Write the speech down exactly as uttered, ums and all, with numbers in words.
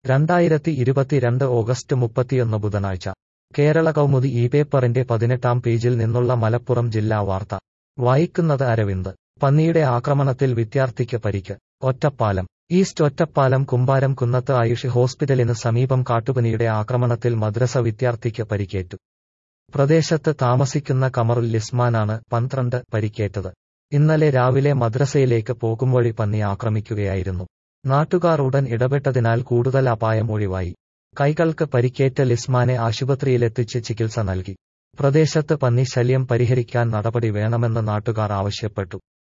രണ്ടായിരത്തി ഇരുപത്തിരണ്ട് ഓഗസ്റ്റ് മുപ്പത്തിയൊന്ന് ബുധനാഴ്ച കേരള കൗമുദി ഈ പേപ്പറിന്റെ പതിനെട്ടാം പേജിൽ നിന്നുള്ള മലപ്പുറം ജില്ലാ വാർത്ത വായിക്കുന്നത് അരവിന്ദ്. പന്നിയുടെ ആക്രമണത്തിൽ വിദ്യാർത്ഥിക്ക് പരിക്ക്. ഒറ്റപ്പാലം. ഈസ്റ്റ് ഒറ്റപ്പാലം കുമ്പാരം കുന്നത്ത് ആയുഷ് ഹോസ്പിറ്റലിന് സമീപം കാട്ടുപന്നിയുടെ ആക്രമണത്തിൽ മദ്രസ വിദ്യാർത്ഥിക്ക് പരിക്കേറ്റു. പ്രദേശത്ത് താമസിക്കുന്ന കമറുൽ ലിസ്മാനാണ് പന്ത്രണ്ട് പരിക്കേറ്റത്. ഇന്നലെ രാവിലെ മദ്രസയിലേക്ക് പോകുംവഴി പന്നി ആക്രമിക്കുകയായിരുന്നു. നാട്ടുകാർ ഉടൻ ഇടപെട്ടതിനാൽ കൂടുതൽ അപായം ഒഴിവായി. കൈകൾക്ക് പരിക്കേറ്റ ലിസ്മാനെ ആശുപത്രിയിലെത്തിച്ച് ചികിത്സ നൽകി. പ്രദേശത്ത് പന്നി ശല്യം പരിഹരിക്കാൻ നടപടി വേണമെന്ന് നാട്ടുകാർ ആവശ്യപ്പെട്ടു.